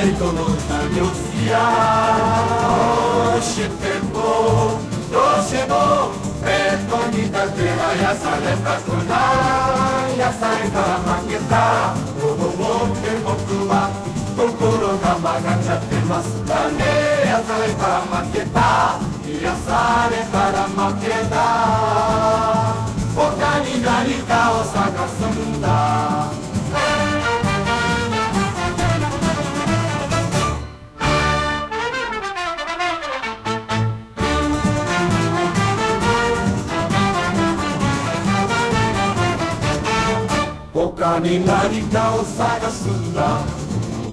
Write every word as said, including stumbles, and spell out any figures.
メリコの歌にお付き合いどうしてもどうしてもペットにだけは癒されたくない癒されたら負けたと思って僕は心が曲がっちゃってますなんで癒されたら負けた癒されたら負けた他に何かを探すんだ他に何かを探すんだ